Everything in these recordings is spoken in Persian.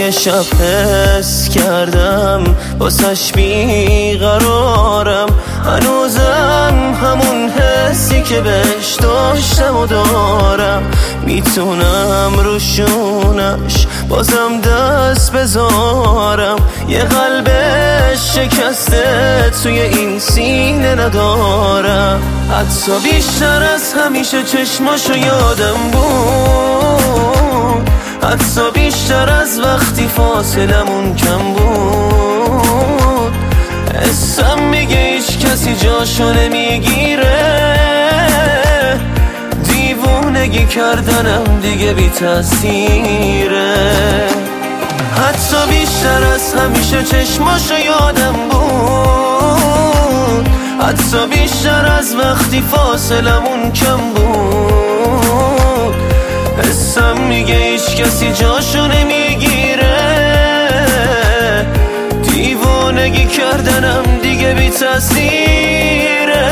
یه شب حس کردم واسش بیقرارم، هنوزم همون حسی که بهش داشتم و دارم. میتونم روشونش بازم دست بذارم، یه قلب شکسته توی این سینه ندارم. حتی بیشتر از همیشه چشماشو یادم بود، حتی بیشتر از وقتی فاصلمون کم بود. حسم میگه هیچ کسی جاشو نمیگیره، دیوونگی کردنم دیگه بی تأثیره. حتی بیشتر از همیشه چشماشو یادم بود، حتی بیشتر از وقتی فاصلمون کم بود. حسم میگه هیچ کسی جاشو نمیگیره، دیوونگی کردنم دیگه بی تأثیره.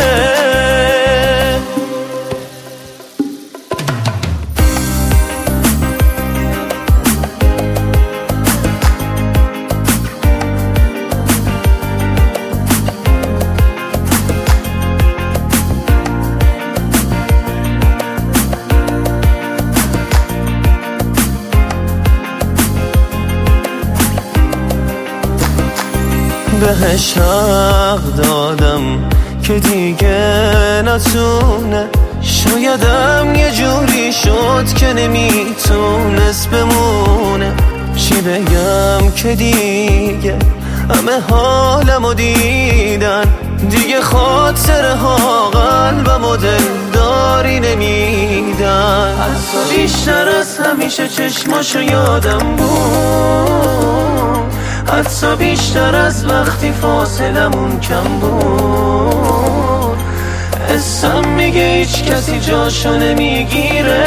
بهش حق دادم که دیگه نتونه، شایدم یه جوری شد که نمیتونست بمونه. چی بگم که دیگه همه حالمو دیدن، دیگه خاطره ها قلبمو دلداری نمیدن. حتی بیشتر از همیشه چشماشو یادم بود، حتی بیشتر از وقتی فاصلمون کم بود. حسم میگه هیچ کسی جاشو نمیگیره،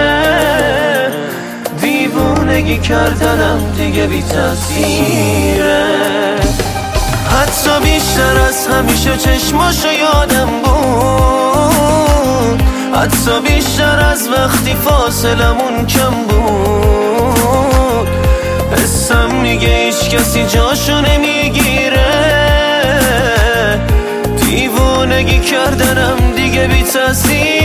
دیوونگی کردنم دیگه بی تأثیره. حتی بیشتر از همیشه چشماشو یادم بود، حتی بیشتر از وقتی فاصلمون کم بود. حسم میگه هیچ کسی جاشو نمیگیره، دیوونگی کردنم دیگه بی تأثیر.